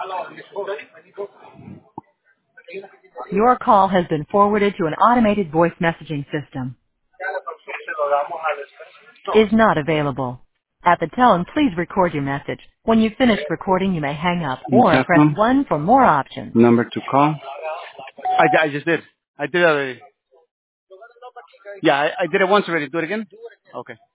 Your call has been forwarded to an automated voice messaging system. Is not available. At the tone, please record your message. When you've finished recording, you may hang up or press Tesla, 1 for more options. number to call. I just did. I did it already. Yeah, I did it once already. Do it again? Okay.